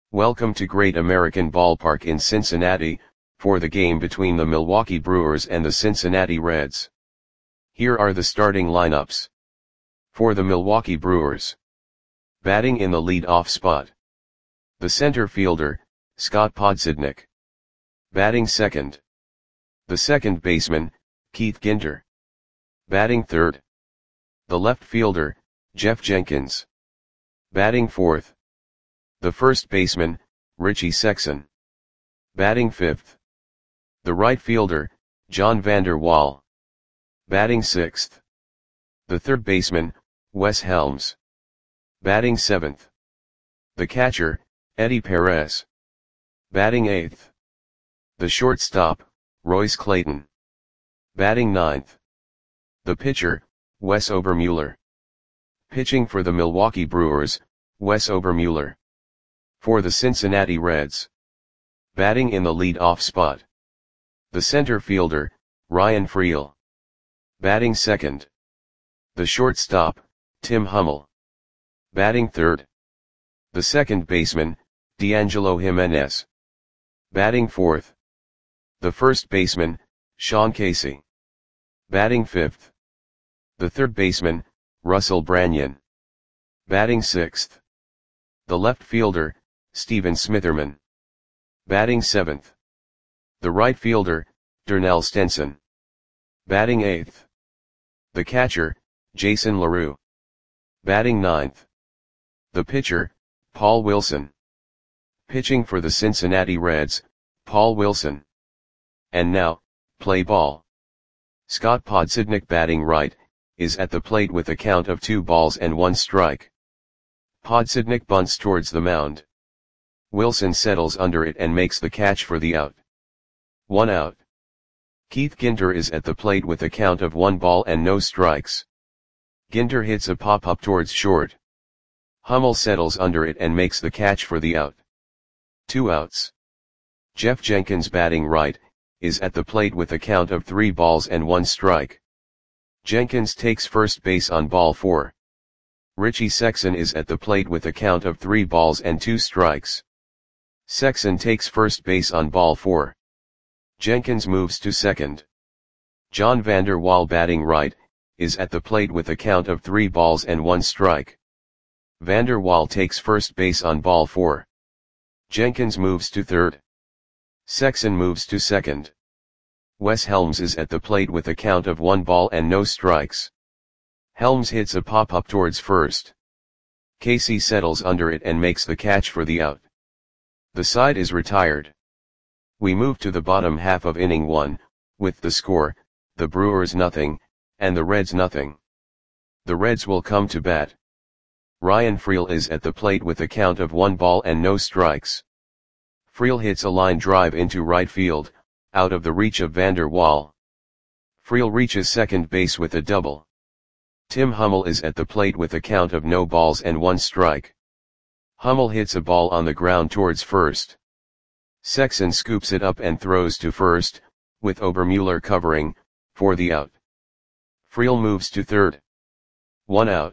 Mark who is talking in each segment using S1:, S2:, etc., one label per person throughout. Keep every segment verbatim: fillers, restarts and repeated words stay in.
S1: Welcome to Great American Ballpark in Cincinnati, for the game between the Milwaukee Brewers and the Cincinnati Reds. Here are the starting lineups. For the Milwaukee Brewers. Batting in the lead-off spot. The center fielder, Scott Podsednik. Batting second. The second baseman, Keith Ginter. Batting third. The left fielder, Jeff Jenkins. Batting fourth. The first baseman, Richie Sexson. Batting fifth. The right fielder, John Vander Wal. Batting sixth. The third baseman, Wes Helms. Batting seventh. The catcher, Eddie Perez. Batting eighth. The shortstop, Royce Clayton. Batting ninth. The pitcher, Wes Obermueller. Pitching for the Milwaukee Brewers, Wes Obermueller. For the Cincinnati Reds. Batting in the lead-off spot. The center fielder, Ryan Freel. Batting second. The shortstop, Tim Hummel. Batting third. The second baseman, D'Angelo Jimenez. Batting fourth. The first baseman, Sean Casey. Batting fifth. The third baseman, Russell Branyan. Batting sixth. The left fielder, Steven Smitherman. Batting seventh. The right fielder, Darnell Stenson. Batting eighth. The catcher, Jason LaRue. Batting ninth. The pitcher, Paul Wilson. Pitching for the Cincinnati Reds, Paul Wilson. And now, play ball. Scott Podsednik batting right, is at the plate with a count of two balls and one strike. Podsednik bunts towards the mound. Wilson settles under it and makes the catch for the out. One out. Keith Ginter is at the plate with a count of one ball and no strikes. Ginter hits a pop-up towards short. Hummel settles under it and makes the catch for the out. Two outs. Jeff Jenkins batting right, is at the plate with a count of three balls and one strike. Jenkins takes first base on ball four. Richie Sexson is at the plate with a count of three balls and two strikes. Sexson takes first base on ball four. Jenkins moves to second. John Vander Wal batting right, is at the plate with a count of three balls and one strike. Vander Wal takes first base on ball four. Jenkins moves to third. Sexson moves to second. Wes Helms is at the plate with a count of one ball and no strikes. Helms hits a pop-up towards first. Casey settles under it and makes the catch for the out. The side is retired. We move to the bottom half of inning one, with the score, the Brewers nothing, and the Reds nothing. The Reds will come to bat. Ryan Freel is at the plate with a count of one ball and no strikes. Freel hits a line drive into right field, out of the reach of Vander Wal. Freel reaches second base with a double. Tim Hummel is at the plate with a count of no balls and one strike. Hummel hits a ball on the ground towards first. Sexson scoops it up and throws to first, with Obermueller covering, for the out. Freel moves to third. One out.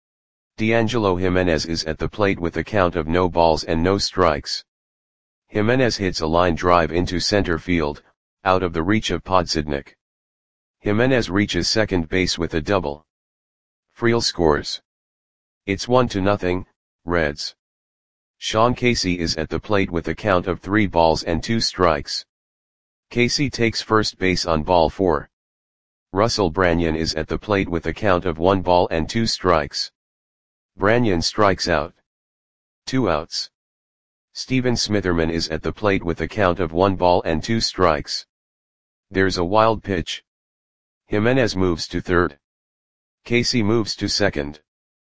S1: D'Angelo Jimenez is at the plate with a count of no balls and no strikes. Jimenez hits a line drive into center field, out of the reach of Podsednik. Jimenez reaches second base with a double. Freel scores. It's one to nothing, Reds. Sean Casey is at the plate with a count of three balls and two strikes. Casey takes first base on ball four. Russell Branyan is at the plate with a count of one ball and two strikes. Branyan strikes out. Two outs. Steven Smitherman is at the plate with a count of one ball and two strikes. There's a wild pitch. Jimenez moves to third. Casey moves to second.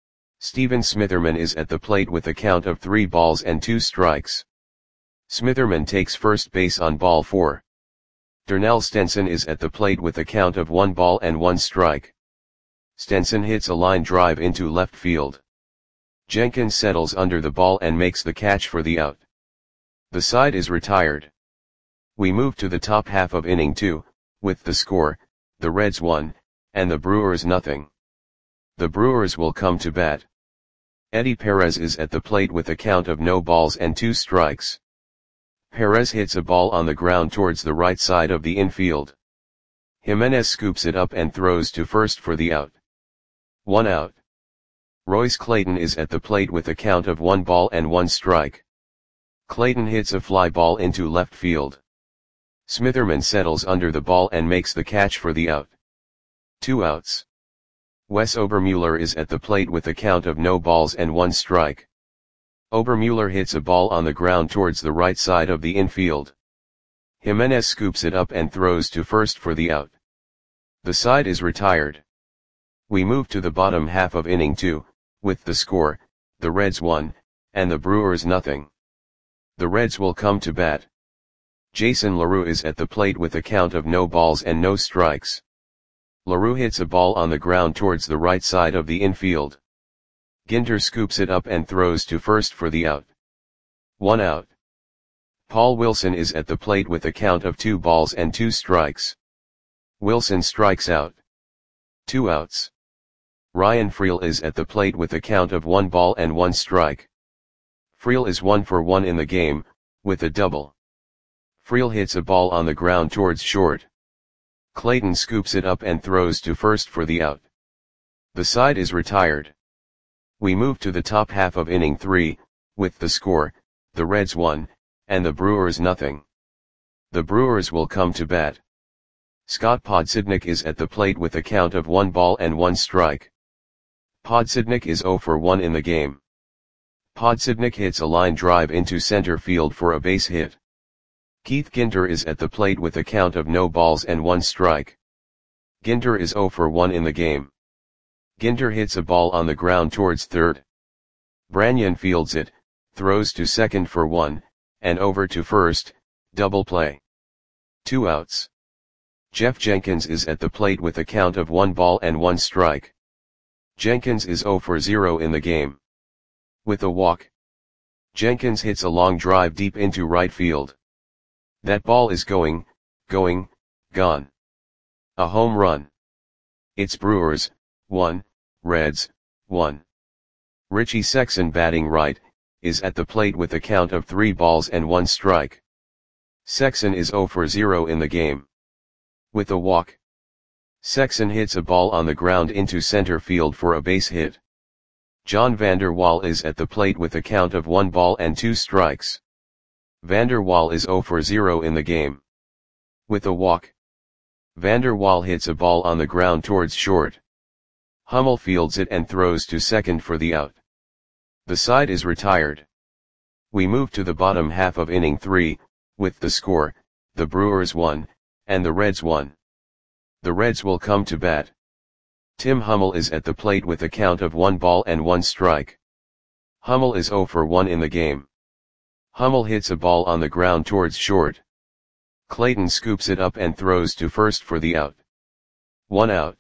S1: Steven Smitherman is at the plate with a count of three balls and two strikes. Smitherman takes first base on ball four. Darnell Stenson is at the plate with a count of one ball and one strike. Stenson hits a line drive into left field. Jenkins settles under the ball and makes the catch for the out. The side is retired. We move to the top half of inning two, with the score, the Reds one, and the Brewers nothing. The Brewers will come to bat. Eddie Perez is at the plate with a count of no balls and two strikes. Perez hits a ball on the ground towards the right side of the infield. Jimenez scoops it up and throws to first for the out. One out. Royce Clayton is at the plate with a count of one ball and one strike. Clayton hits a fly ball into left field. Smitherman settles under the ball and makes the catch for the out. Two outs. Wes Obermueller is at the plate with a count of no balls and one strike. Obermueller hits a ball on the ground towards the right side of the infield. Jimenez scoops it up and throws to first for the out. The side is retired. We move to the bottom half of inning two, with the score, the Reds one, and the Brewers nothing. The Reds will come to bat. Jason LaRue is at the plate with a count of no balls and no strikes. LaRue hits a ball on the ground towards the right side of the infield. Ginter scoops it up and throws to first for the out. One out. Paul Wilson is at the plate with a count of two balls and two strikes. Wilson strikes out. Two outs. Ryan Freel is at the plate with a count of one ball and one strike. Freel is one for one in the game, with a double. Freel hits a ball on the ground towards short. Clayton scoops it up and throws to first for the out. The side is retired. We move to the top half of inning three, with the score, the Reds one, and the Brewers nothing. The Brewers will come to bat. Scott Podsednik is at the plate with a count of one ball and one strike. Podsednik is zero for one in the game. Podsednik hits a line drive into center field for a base hit. Keith Ginter is at the plate with a count of no balls and one strike. Ginter is zero for one in the game. Ginter hits a ball on the ground towards third. Branyan fields it, throws to second for one, and over to first, double play. Two outs. Jeff Jenkins is at the plate with a count of one ball and one strike. Jenkins is zero for zero in the game. With a walk. Jenkins hits a long drive deep into right field. That ball is going, going, gone. A home run. It's Brewers, one, Reds, one. Richie Sexson batting right, is at the plate with a count of three balls and one strike. Sexson is zero for zero in the game. With a walk. Sexson hits a ball on the ground into center field for a base hit. John Vander Wal is at the plate with a count of one ball and two strikes. Vander Wal is zero for zero in the game. With a walk. Vander Wal hits a ball on the ground towards short. Hummel fields it and throws to second for the out. The side is retired. We move to the bottom half of inning three, with the score, the Brewers one, and the Reds one. The Reds will come to bat. Tim Hummel is at the plate with a count of one ball and one strike. Hummel is zero for one in the game. Hummel hits a ball on the ground towards short. Clayton scoops it up and throws to first for the out. One out.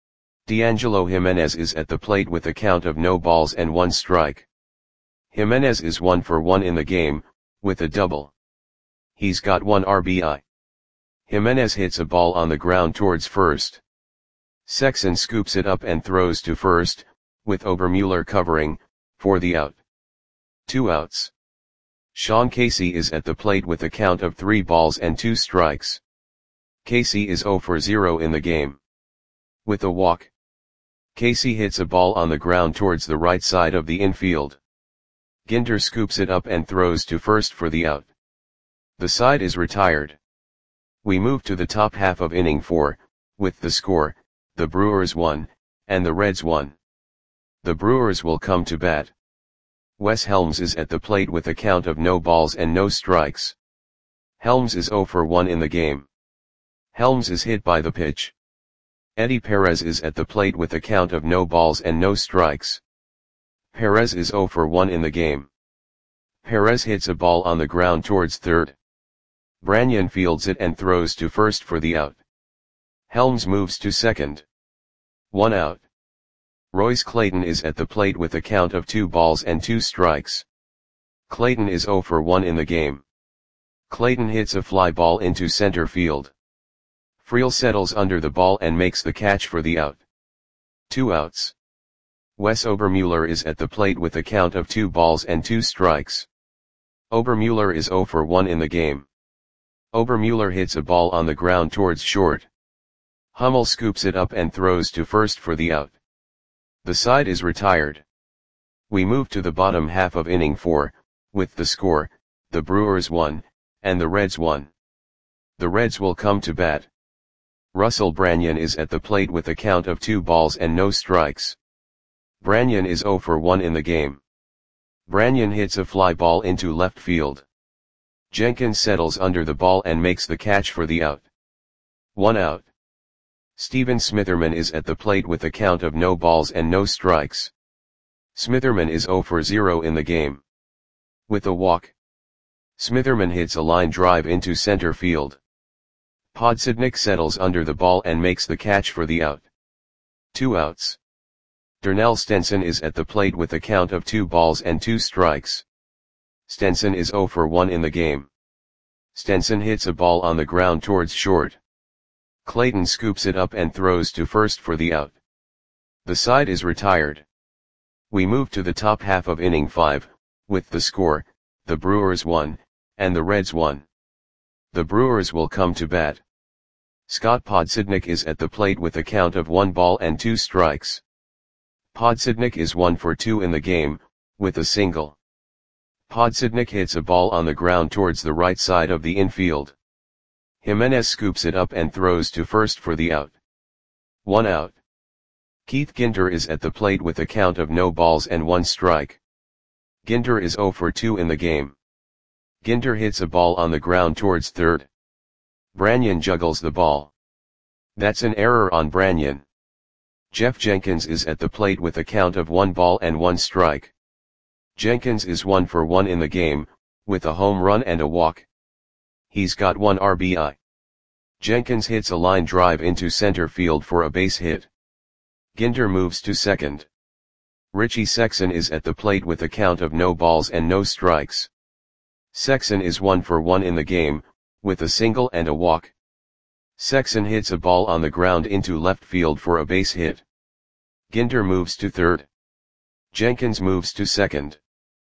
S1: D'Angelo Jimenez is at the plate with a count of no balls and one strike. Jimenez is one for one in the game, with a double. He's got one R B I. Jimenez hits a ball on the ground towards first. Sexson scoops it up and throws to first, with Obermueller covering, for the out. Two outs. Sean Casey is at the plate with a count of three balls and two strikes. Casey is zero for zero in the game. With a walk. Casey hits a ball on the ground towards the right side of the infield. Ginter scoops it up and throws to first for the out. The side is retired. We move to the top half of inning four, with the score, the Brewers one, and the Reds one. The Brewers will come to bat. Wes Helms is at the plate with a count of no balls and no strikes. Helms is zero for one in the game. Helms is hit by the pitch. Eddie Perez is at the plate with a count of no balls and no strikes. Perez is zero for one in the game. Perez hits a ball on the ground towards third. Branyan fields it and throws to first for the out. Helms moves to second. One out. Royce Clayton is at the plate with a count of two balls and two strikes. Clayton is zero for one in the game. Clayton hits a fly ball into center field. Freel settles under the ball and makes the catch for the out. Two outs. Wes Obermuller is at the plate with a count of two balls and two strikes. Obermuller is zero for one in the game. Obermuller hits a ball on the ground towards short. Hummel scoops it up and throws to first for the out. The side is retired. We move to the bottom half of inning four, with the score, the Brewers one, and the Reds one. The Reds will come to bat. Russell Branyan is at the plate with a count of two balls and no strikes. Branyan is zero for one in the game. Branyan hits a fly ball into left field. Jenkins settles under the ball and makes the catch for the out. One out. Steven Smitherman is at the plate with a count of no balls and no strikes. Smitherman is zero for zero in the game. With a walk, Smitherman hits a line drive into center field. Podsednik settles under the ball and makes the catch for the out. Two outs. Darnell Stenson is at the plate with a count of two balls and two strikes. Stenson is zero for one in the game. Stenson hits a ball on the ground towards short. Clayton scoops it up and throws to first for the out. The side is retired. We move to the top half of inning five, with the score, the Brewers one, and the Reds one. The Brewers will come to bat. Scott Podsednik is at the plate with a count of one ball and two strikes. Podsednik is one for two in the game, with a single. Podsednik hits a ball on the ground towards the right side of the infield. Jimenez scoops it up and throws to first for the out. One out. Keith Ginter is at the plate with a count of no balls and one strike. Ginter is zero for two in the game. Ginter hits a ball on the ground towards third. Branyan juggles the ball. That's an error on Branyan. Jeff Jenkins is at the plate with a count of one ball and one strike. Jenkins is one for one in the game, with a home run and a walk. He's got one R B I. Jenkins hits a line drive into center field for a base hit. Ginter moves to second. Richie Sexson is at the plate with a count of no balls and no strikes. Sexson is one for one in the game, with a single and a walk. Sexson hits a ball on the ground into left field for a base hit. Ginter moves to third. Jenkins moves to second.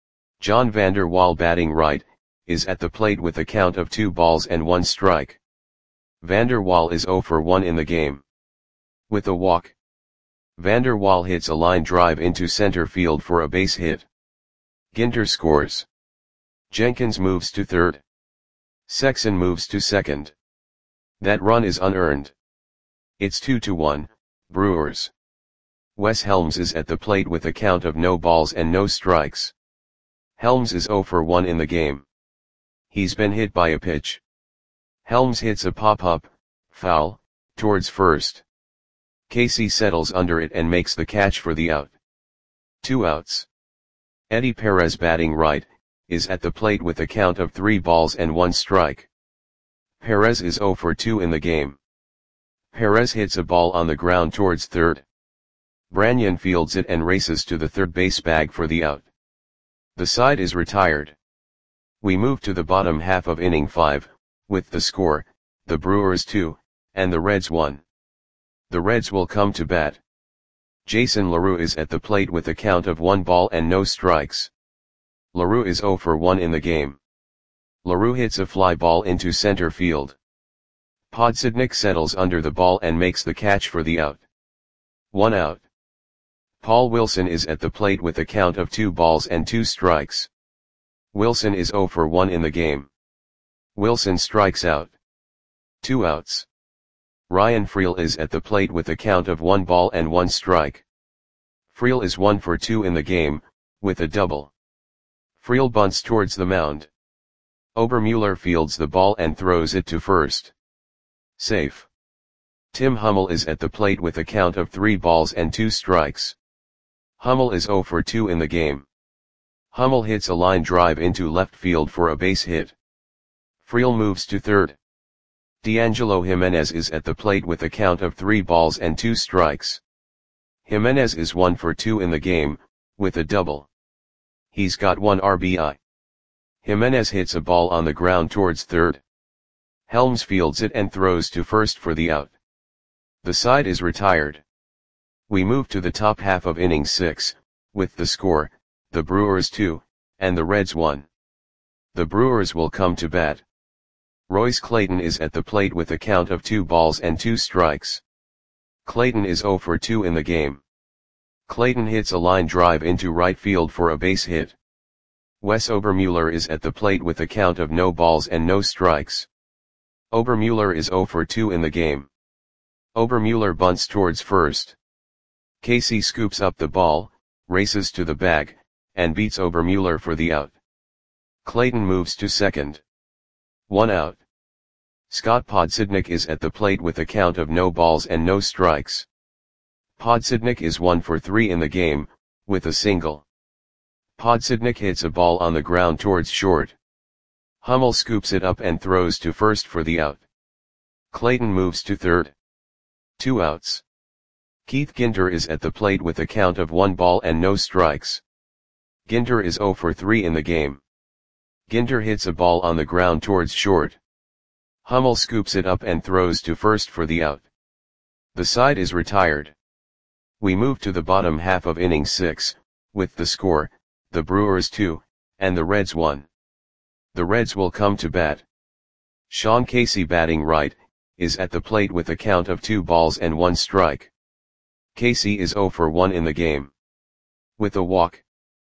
S1: John Vander Wal, batting right, is at the plate with a count of two balls and one strike. Vander Wal is zero for one in the game. With a walk, Vander Wal hits a line drive into center field for a base hit. Ginter scores. Jenkins moves to third. Sexson moves to second. That run is unearned. It's two to one, Brewers. Wes Helms is at the plate with a count of no balls and no strikes. Helms is zero for one in the game. He's been hit by a pitch. Helms hits a pop-up, foul, towards first. Casey settles under it and makes the catch for the out. Two outs. Eddie Perez, batting right, is at the plate with a count of three balls and one strike. Perez is zero for two in the game. Perez hits a ball on the ground towards third. Branyan fields it and races to the third base bag for the out. The side is retired. We move to the bottom half of inning five, with the score, the Brewers two, and the Reds one. The Reds will come to bat. Jason LaRue is at the plate with a count of one ball and no strikes. LaRue is zero for one in the game. LaRue hits a fly ball into center field. Podsednik settles under the ball and makes the catch for the out. One out. Paul Wilson is at the plate with a count of two balls and two strikes. Wilson is zero for one in the game. Wilson strikes out. Two outs. Ryan Freel is at the plate with a count of one ball and one strike. Freel is one for two in the game, with a double. Freel bunts towards the mound. Obermuller fields the ball and throws it to first. Safe. Tim Hummel is at the plate with a count of three balls and two strikes. Hummel is zero for two in the game. Hummel hits a line drive into left field for a base hit. Freel moves to third. D'Angelo Jimenez is at the plate with a count of three balls and two strikes. Jimenez is one for two in the game, with a double. He's got one R B I. Jimenez hits a ball on the ground towards third. Helms fields it and throws to first for the out. The side is retired. We move to the top half of inning six, with the score, the Brewers two, and the Reds one. The Brewers will come to bat. Royce Clayton is at the plate with a count of two balls and two strikes. Clayton is oh for two in the game. Clayton hits a line drive into right field for a base hit. Wes Obermueller is at the plate with a count of no balls and no strikes. Obermueller is oh for two in the game. Obermueller bunts towards first. Casey scoops up the ball, races to the bag, and beats Obermueller for the out. Clayton moves to second. One out. Scott Podsednik is at the plate with a count of no balls and no strikes. Podsednik is one for three in the game, with a single. Podsednik hits a ball on the ground towards short. Hummel scoops it up and throws to first for the out. Clayton moves to third. Two outs. Keith Ginter is at the plate with a count of one ball and no strikes. Ginter is oh for three in the game. Ginter hits a ball on the ground towards short. Hummel scoops it up and throws to first for the out. The side is retired. We move to the bottom half of inning six, with the score, the Brewers two, and the Reds one. The Reds will come to bat. Sean Casey, batting right, is at the plate with a count of two balls and one strike. Casey is oh for one in the game. With a walk.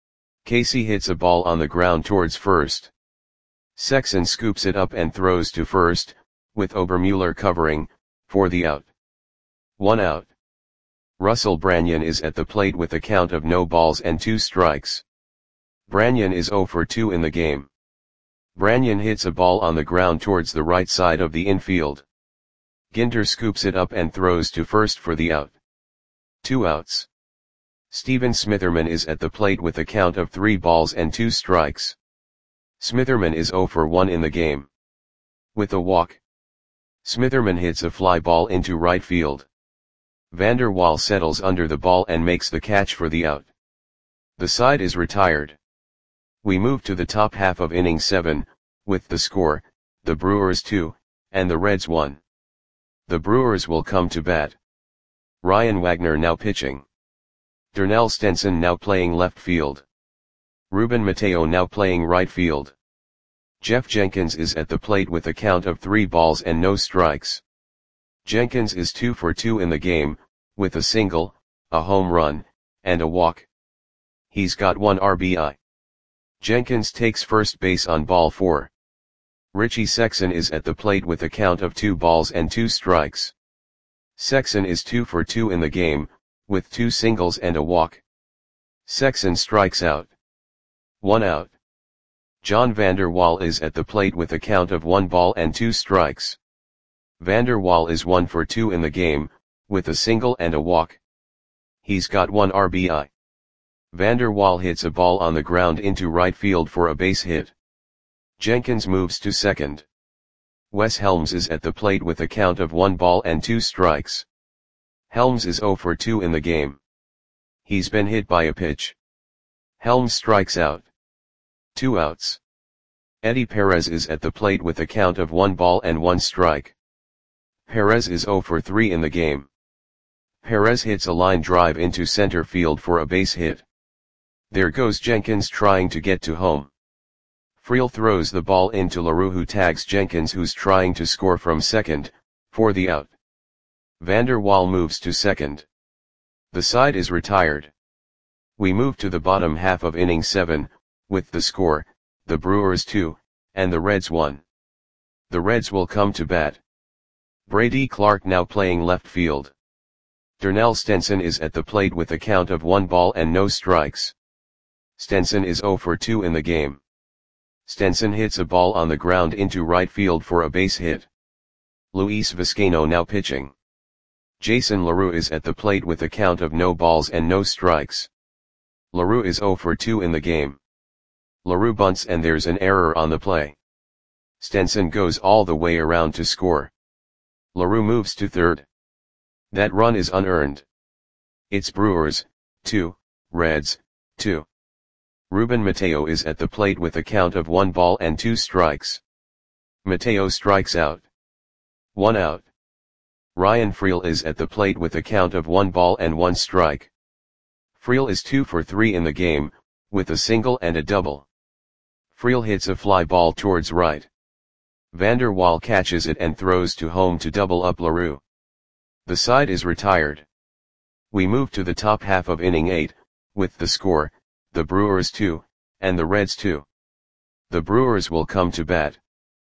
S1: Casey hits a ball on the ground towards first. Sexson scoops it up and throws to first, with Obermueller covering, for the out. One out. Russell Branyan is at the plate with a count of no balls and two strikes. Branyan is oh for two in the game. Branyan hits a ball on the ground towards the right side of the infield. Ginter scoops it up and throws to first for the out. Two outs. Steven Smitherman is at the plate with a count of three balls and two strikes. Smitherman is oh for one in the game. With a walk. Smitherman hits a fly ball into right field. Vander Waal settles under the ball and makes the catch for the out. The side is retired. We move to the top half of inning seven, with the score, the Brewers two, and the Reds one. The Brewers will come to bat. Ryan Wagner now pitching. Darnell Stenson now playing left field. Ruben Mateo now playing right field. Jeff Jenkins is at the plate with a count of three balls and no strikes. Jenkins is two for two in the game, with a single, a home run, and a walk. He's got one R B I. Jenkins takes first base on ball four. Richie Sexson is at the plate with a count of two balls and two strikes. Sexson is two for two in the game, with two singles and a walk. Sexson strikes out. One out. John Vander Waal is at the plate with a count of one ball and two strikes. Vander Waal is one for two in the game, with a single and a walk. He's got one R B I. Vander Waal hits a ball on the ground into right field for a base hit. Jenkins moves to second. Wes Helms is at the plate with a count of one ball and two strikes. Helms is oh for two in the game. He's been hit by a pitch. Helms strikes out. Two outs. Eddie Perez is at the plate with a count of one ball and one strike. Perez is oh for three in the game. Perez hits a line drive into center field for a base hit. There goes Jenkins trying to get to home. Friel throws the ball into LaRue, who tags Jenkins, who's trying to score from second, for the out. Vander Waal moves to second. The side is retired. We move to the bottom half of inning seven, with the score, the Brewers two, and the Reds one. The Reds will come to bat. Brady Clark now playing left field. Darnell Stenson is at the plate with a count of one ball and no strikes. Stenson is oh for two in the game. Stenson hits a ball on the ground into right field for a base hit. Luis Vizcaino now pitching. Jason LaRue is at the plate with a count of no balls and no strikes. LaRue is oh for two in the game. LaRue bunts and there's an error on the play. Stenson goes all the way around to score. LaRue moves to third. That run is unearned. It's Brewers, two, Reds, two. Ruben Mateo is at the plate with a count of one ball and two strikes. Mateo strikes out. One out. Ryan Friel is at the plate with a count of one ball and one strike. Friel is two for three in the game, with a single and a double. Friel hits a fly ball towards right. Vander Waal catches it and throws to home to double up LaRue. The side is retired. We move to the top half of inning eight, with the score, the Brewers two, and the Reds two. The Brewers will come to bat.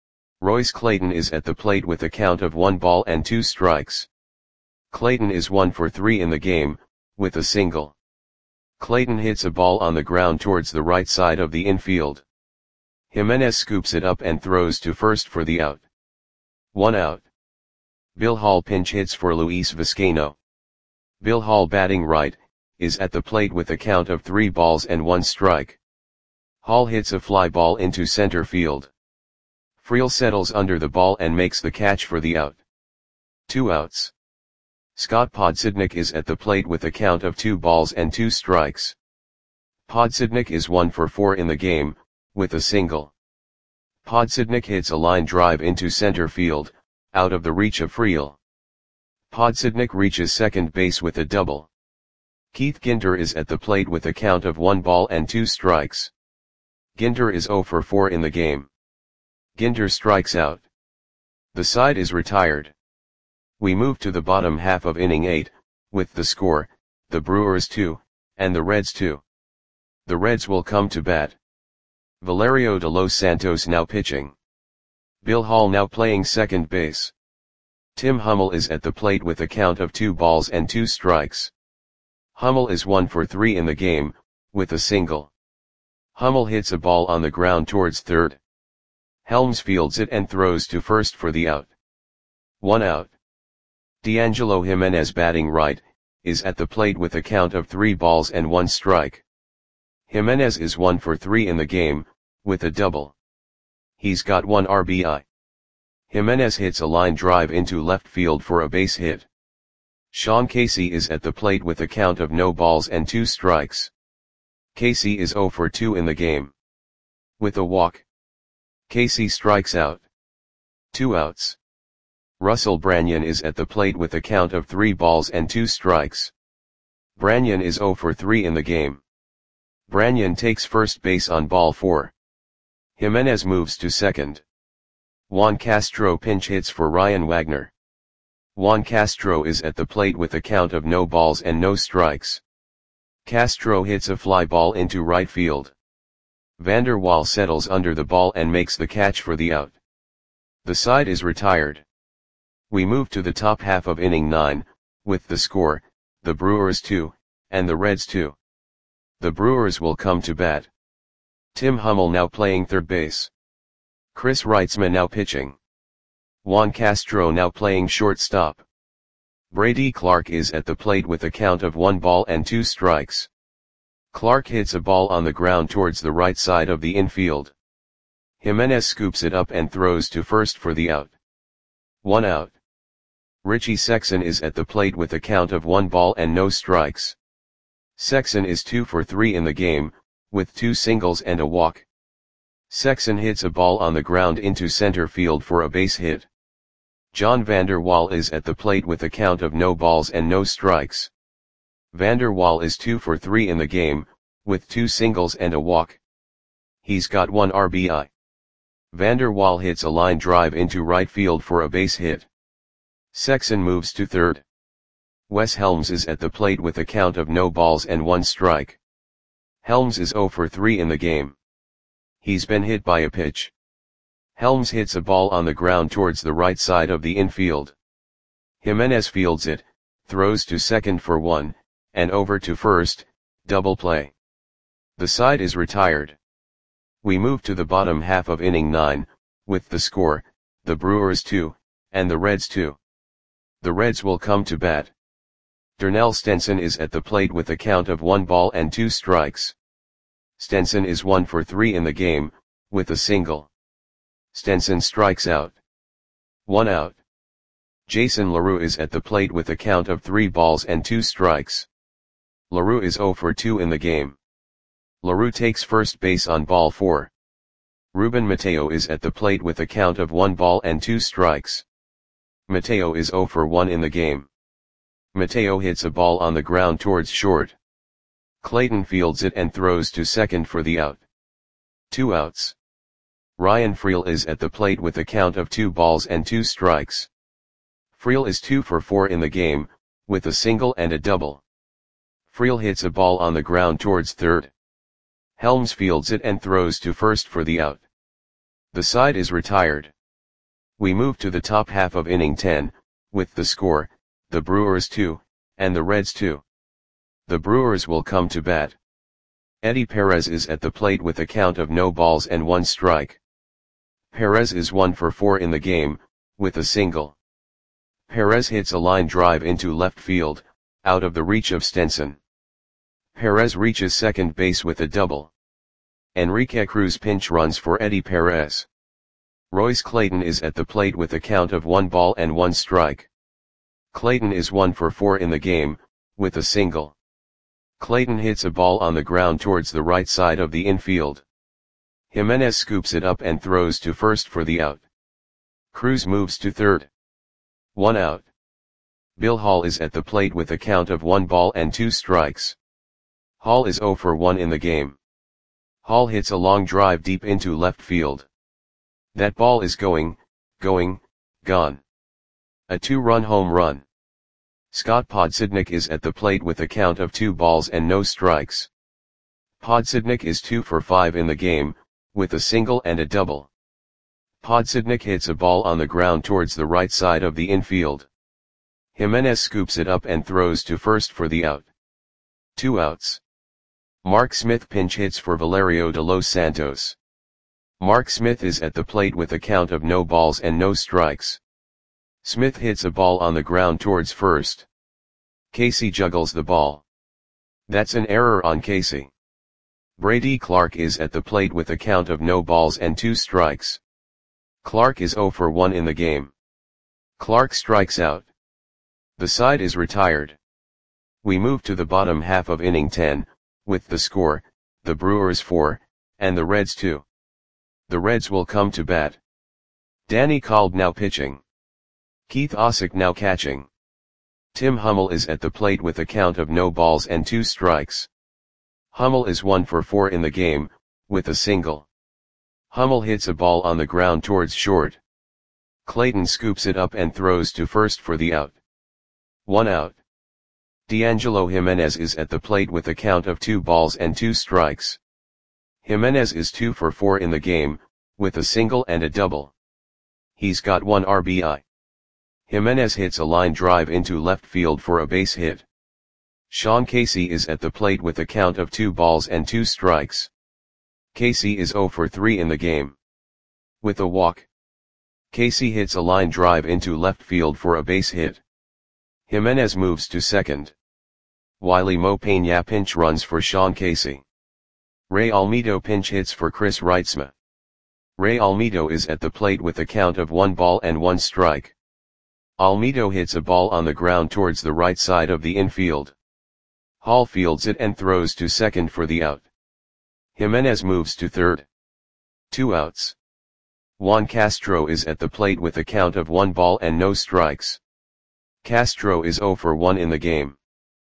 S1: Royce Clayton is at the plate with a count of one ball and two strikes. Clayton is one for three in the game, with a single. Clayton hits a ball on the ground towards the right side of the infield. Jimenez scoops it up and throws to first for the out. One out. Bill Hall pinch hits for Luis Vizcaino. Bill Hall, batting right, is at the plate with a count of three balls and one strike. Hall hits a fly ball into center field. Friel settles under the ball and makes the catch for the out. Two outs. Scott Podsednik is at the plate with a count of two balls and two strikes. Podsednik is one for four in the game, with a single. Podsednik hits a line drive into center field, out of the reach of Friel. Podsednik reaches second base with a double. Keith Ginter is at the plate with a count of one ball and two strikes. Ginter is zero for four in the game. Ginter strikes out. The side is retired. We move to the bottom half of inning eight, with the score, the Brewers two, and the Reds two. The Reds will come to bat. Valerio de los Santos now pitching. Bill Hall now playing second base. Tim Hummel is at the plate with a count of two balls and two strikes. Hummel is one for three in the game, with a single. Hummel hits a ball on the ground towards third. Helms fields it and throws to first for the out. One out. D'Angelo Jimenez, batting right, is at the plate with a count of three balls and one strike. Jimenez is one for three in the game, with a double. He's got one R B I. Jimenez hits a line drive into left field for a base hit. Sean Casey is at the plate with a count of no balls and two strikes. Casey is zero for two in the game. With a walk. Casey strikes out. Two outs. Russell Branyan is at the plate with a count of three balls and two strikes. Branyan is zero for three in the game. Branyan takes first base on ball four. Jimenez moves to second. Juan Castro pinch hits for Ryan Wagner. Juan Castro is at the plate with a count of no balls and no strikes. Castro hits a fly ball into right field. Vander Waal settles under the ball and makes the catch for the out. The side is retired. We move to the top half of inning nine, with the score, the Brewers two, and the Reds two. The Brewers will come to bat. Tim Hummel now playing third base. Chris Reitzman now pitching. Juan Castro now playing shortstop. Brady Clark is at the plate with a count of one ball and two strikes. Clark hits a ball on the ground towards the right side of the infield. Jimenez scoops it up and throws to first for the out. One out. Richie Sexson is at the plate with a count of one ball and no strikes. Sexson is two for three in the game, with two singles and a walk. Sexson hits a ball on the ground into center field for a base hit. John Vander Waal is at the plate with a count of no balls and no strikes. Vander Waal is two for three in the game, with two singles and a walk. He's got one R B I. Vander Waal hits a line drive into right field for a base hit. Sexson moves to third. Wes Helms is at the plate with a count of no balls and one strike. Helms is zero for three in the game. He's been hit by a pitch. Helms hits a ball on the ground towards the right side of the infield. Jimenez fields it, throws to second for one, and over to first, double play. The side is retired. We move to the bottom half of inning nine, with the score, the Brewers two, and the Reds two. The Reds will come to bat. Darnell Stenson is at the plate with a count of one ball and two strikes. Stenson is one for three in the game, with a single. Stenson strikes out. One out. Jason LaRue is at the plate with a count of three balls and two strikes. LaRue is zero for two in the game. LaRue takes first base on ball four. Ruben Mateo is at the plate with a count of one ball and two strikes. Mateo is zero for one in the game. Mateo hits a ball on the ground towards short. Clayton fields it and throws to second for the out. Two outs. Ryan Freel is at the plate with a count of two balls and two strikes. Freel is two for four in the game, with a single and a double. Freel hits a ball on the ground towards third. Helms fields it and throws to first for the out. The side is retired. We move to the top half of inning ten, with the score, the Brewers two, and the Reds two. The Brewers will come to bat. Eddie Perez is at the plate with a count of no balls and one strike. Perez is one for four in the game, with a single. Perez hits a line drive into left field, out of the reach of Stenson. Perez reaches second base with a double. Enrique Cruz pinch runs for Eddie Perez. Royce Clayton is at the plate with a count of one ball and one strike. Clayton is one for four in the game, with a single. Clayton hits a ball on the ground towards the right side of the infield. Jimenez scoops it up and throws to first for the out. Cruz moves to third. One out. Bill Hall is at the plate with a count of one ball and two strikes. Hall is zero for one in the game. Hall hits a long drive deep into left field. That ball is going, going, gone. A two-run home run. Scott Podsednik is at the plate with a count of two balls and no strikes. Podsednik is two for five in the game, with a single and a double. Podsednik hits a ball on the ground towards the right side of the infield. Jimenez scoops it up and throws to first for the out. Two outs. Mark Smith pinch hits for Valerio de Los Santos. Mark Smith is at the plate with a count of no balls and no strikes. Smith hits a ball on the ground towards first. Casey juggles the ball. That's an error on Casey. Brady Clark is at the plate with a count of no balls and two strikes. Clark is zero for one in the game. Clark strikes out. The side is retired. We move to the bottom half of inning ten, with the score, the Brewers four, and the Reds two. The Reds will come to bat. Danny Kolb now pitching. Keith Osick now catching. Tim Hummel is at the plate with a count of no balls and two strikes. Hummel is one for four in the game, with a single. Hummel hits a ball on the ground towards short. Clayton scoops it up and throws to first for the out. One out. D'Angelo Jimenez is at the plate with a count of two balls and two strikes. Jimenez is two for four in the game, with a single and a double. He's got one R B I. Jimenez hits a line drive into left field for a base hit. Sean Casey is at the plate with a count of two balls and two strikes. Casey is zero for three in the game. With a walk. Casey hits a line drive into left field for a base hit. Jimenez moves to second. Wiley Mo Peña pinch runs for Sean Casey. Ray Almedo pinch hits for Chris Reitzma. Ray Almedo is at the plate with a count of one ball and one strike. Almedo hits a ball on the ground towards the right side of the infield. Hall fields it and throws to second for the out. Jimenez moves to third. Two outs. Juan Castro is at the plate with a count of one ball and no strikes. Castro is zero for one in the game.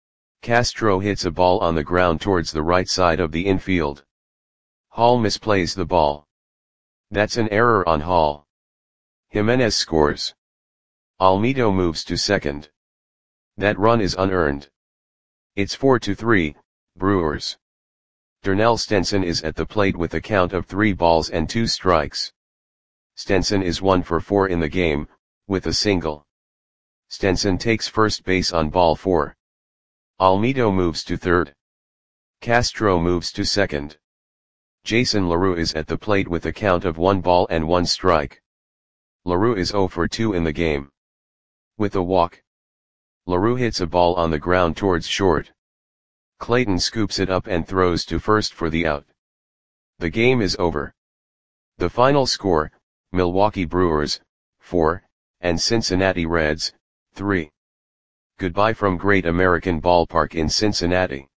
S1: Castro hits a ball on the ground towards the right side of the infield. Hall misplays the ball. That's an error on Hall. Jimenez scores. Almedo moves to second. That run is unearned. It's four to three, Brewers. Darnell Stenson is at the plate with a count of three balls and two strikes. Stenson is one for four in the game, with a single. Stenson takes first base on ball four. Almedo moves to third. Castro moves to second. Jason LaRue is at the plate with a count of one ball and one strike. LaRue is zero for two in the game. With a walk. LaRue hits a ball on the ground towards short. Clayton scoops it up and throws to first for the out. The game is over. The final score, Milwaukee Brewers, four, and Cincinnati Reds, three. Goodbye from Great American Ballpark in Cincinnati.